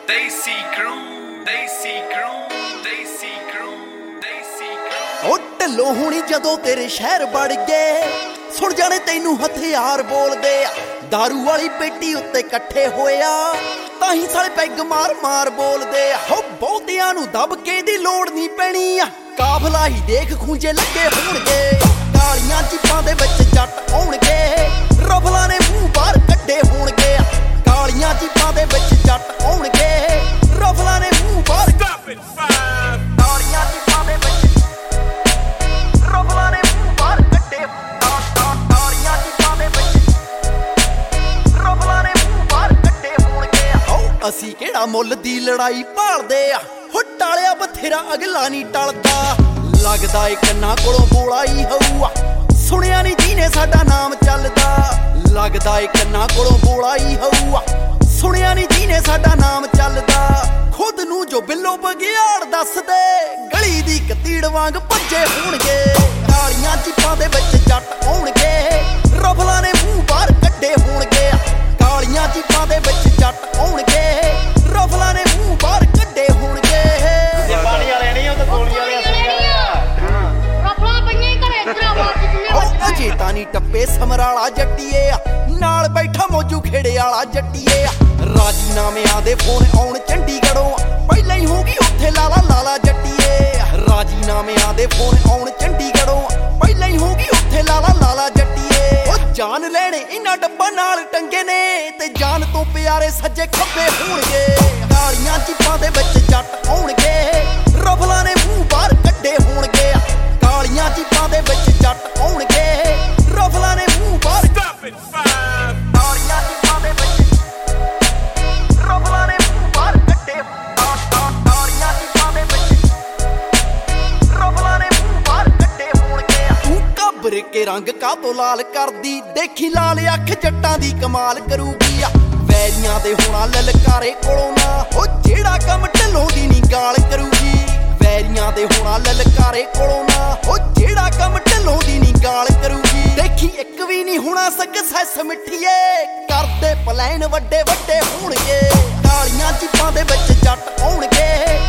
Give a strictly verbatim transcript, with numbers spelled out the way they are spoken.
ਦੇਸੀ ਕਰੂ ਦੇਸੀ ਕਰੂ ਦੇਸੀ ਕਰੂ ਦੇਸੀ ਕਰੂ। ਉਹ ਢਿੱਲੋਂ ਹੁਣੀ ਜਦੋਂ ਤੇਰੇ ਸ਼ਹਿਰ ਵੜ ਗਏ ਸੁਣ ਜਾਣੇ ਤੈਨੂੰ ਹਥਿਆਰ ਬੋਲਦੇ ਆ। ਦਾਰੂ ਵਾਲੀ ਪੇਟੀ ਉੱਤੇ ਇਕੱਠੇ ਹੋਇਆ ਤਾਂ ਹੀ ਸਾਲੇ ਪੈਗ ਮਾਰ ਮਾਰ ਬੋਲਦੇ ਆ। ਹੋ ਬਹੁਤਿਆਂ ਨੂੰ ਦਬਕੇ ਦੀ ਲੋੜ ਨਹੀਂ ਪੈਣੀ ਆ। ਕਾਫਲਾ ਹੀ ਦੇਖ ਖੂੰਜੇ ਲੱਗੇ ਹੋਣਗੇ। ਕਾਲੀਆਂ ਚਿੱਪਾਂ ਦੇ ਵਿੱਚ ਜੱਟ ਆਉਣਗੇ। ਰਫਲਾਂ ਨੇ ਮੂੰਹ ਬਾਹਰ ਕੱਢੇ ਹੋਣਗੇ। ਕਾਲੀਆਂ ਚਿੱਪਾਂ ਦੇ ਵਿੱਚ ਜੱਟ ਆਉਣਗੇ। ਰਫਲਾਂ ਨੇ ਮੂੰਹ ਬਾਹਰ ਕਾਲੀਆਂ ਚਿੱਪਾਂ ਦੇ ਵਿੱਚ ਰਫਲਾਂ ਨੇ ਮੂੰਹ ਬਾਹਰ ਕੱਢੇ। ਕਾਲੀਆਂ ਚਿੱਪਾਂ ਦੇ ਵਿੱਚ ਰਫਲਾਂ ਨੇ ਮੂੰਹ ਬਾਹਰ ਕੱਢੇ ਹੋਣਗੇ। ਹੋ ਅਸੀਂ ਕਿਹੜਾ ਮੁੱਲ ਦੀ ਲੜਾਈ ਭਾਲਦੇ ਆ। ਹੋ ਟਾਲਿਆ ਬਥੇਰਾ ਅਗਲਾ ਨਹੀਂ ਟਲਦਾ। ਲੱਗਦਾ ਏ ਕੰਨਾਂ ਕੋਲੋਂ ਬੋਲਾ ਹੀ ਹੋਊਆ। ਸੁਣਿਆ ਨਹੀਂ ਜਿਹਨੇ ਸਾਡਾ ਨਾਮ ਚੱਲਦਾ। ਲੱਗਦਾ ਏ ਕੰਨਾਂ ਕੋਲੋਂ ਬੋਲਾ ਹੀ ਹੋਊਆ। ਸੁਣਿਆ ਨਹੀਂ ਜਿਹਨੇ ਸਾਡਾ ਨਾਮ ਚੱਲਦਾ। ਖੁਦ ਨੂੰ ਜੋ ਬਿੱਲੋ ਬਗਿਆੜ ਦੱਸਦੇ ਗਲੀ ਦੀ ਕਤੀੜ ਵਾਂਗ ਭੱਜੇ ਹੋਣਗੇ। ਕਾਲੀਆਂ ਚਿੱਪਾਂ ਦੇ ਵਿੱਚ ਜੱਟ ਆਉਣਗੇ। ਰਫਲਾਂ ਨੇ ਮੂੰਹ ਬਾਹਰ ਕੱਢੇ ਹੋਣਗੇ। ਕਾਲੀਆਂ ਚਿੱਪਾਂ ਦੇ ਵਿੱਚ ਜੱਟ ਆਉਣਗੇ। ਰਫਲਾਂ ਨੇ ਮੂੰਹ ਬਾਹਰ ਕੱਢੇ ਹੋਣਗੇ। ਪਾਣੀ ਵਾਲੇ ਨਹੀਂ ਉਹ ਤਾਂ ਗੋਲੀ ਵਾਲੇ ਅਜੇ ਤਾਂ ਨੀ ਟੱਪੇ ਸਮਰਾਲਾ ਜੱਟੀਏ ਆ। ਨਾਲ ਬੈਠਾ ਮੋਜੂ ਖੇੜੇ ਵਾਲਾ ਜੱਟੀਏ ਆ। ਰਾਜੀਨਾਮਿਆਂ ਦੇ ਫੋਨ ਆਉਣ ਚੰਡੀਗੜ੍ਹੋਂ ਪਹਿਲਾਂ ਹੀ ਹੋਗੀ ਉੱਥੇ ਲਾਲਾ ਲਾਲਾ ਜੱਟੀਏ। ਰਾਜੀਨਾਮਿਆਂ ਦੇ ਫੋਨ ਆਉਣ ਚੰਡੀਗੜ੍ਹੋਂ ਪਹਿਲਾਂ ਹੀ ਹੋਗੀ ਉੱਥੇ ਲਾਲਾ ਲਾਲਾ ਜੱਟੀਏ। ਉਹ ਜਾਨ ਲੈਣੇ ਇਹਨਾਂ ਡੱਬਾ ਨਾਲ ਟੰਗੇ ਨੇ ਤੇ ਜਾਨ ਤੋਂ ਪਿਆਰੇ ਸੱਜੇ ਖੱਬੇ ਹੋਣਗੇ। ਕਾਲੀਆਂ ਚਿੱਪਾਂ ਦੇ ਵਿੱਚ ਜੱਟ ਆਉਣਗੇ। ਰਫਲਾਂ ਨੇ ਮੂੰਹ ਬਾਹਰ ਕੱਢੇ ਹੋਣਗੇ। ਕਾਲੀਆਂ ਚਿੱਪਾਂ ਦੇ ਵਿੱਚ ਜੱਟ ਆਉਣਗੇ। ਰਫਲਾਂ ਨੇ ਮੂੰਹ ਬਾਹਰ ਕਾਲੀਆਂ ਚਿੱਪਾਂ ਦੇ ਵਿੱਚ ਰਫਲਾਂ ਨੇ ਮੂੰਹ ਬਾਹਰ ਕੱਢੇ। ਕਾਲੀਆਂ ਚਿੱਪਾਂ ਦੇ ਵਿੱਚ ਰਫਲਾਂ ਨੇ ਮੂੰਹ ਬਾਹਰ ਕੱਢੇ ਹੋਣਗੇ। ਤੂੰ ਘੱਬਰ ਕੇ ਰੰਗ ਕਾਤੋਂ ਲਾਲ ਕਰਦੀ ਦੇਖੀ ਲਾਲ ਅੱਖ ਜੱਟਾਂ ਦੀ ਕਮਾਲ ਕਰੂਗੀ ਆ। ਵੈਰੀਆਂ ਦੇ ਹੋਣਾ ਲਲਕਾਰੇ ਕੋਲੋਂ ਨਾ ਉਹ ਜਿਹੜਾ ਕੰਮ ਢਿੱਲੋਂ ਦੀ ਨੀ ਗਾਲ ਕਰੂਗੀ। ਵੈਰੀਆਂ ਦੇ ਹੋਣਾ ਲਲਕਾਰੇ ਕੋਲੋਂ ਨਾ ਉਹ ਜਿਹੜਾ ਕੰਮ ਢਿੱਲੋਂ ਦੀ ਨੀ ਗਾਲ ਕਰੂਗੀ। ਦੇਖੀ ਇੱਕ ਵੀ ਨਹੀਂ ਹੋਣਾ ਸਕਸੈਸ ਮਿੱਠੀਏ ਕਰਦੇ ਪਲਾਨ ਵੱਡੇ ਵੱਡੇ ਹੋਣਗੇ। ਕਾਲੀਆਂ ਚਿੱਪਾਂ ਦੇ ਵਿੱਚ ਜੱਟ ਆਉਣਗੇ।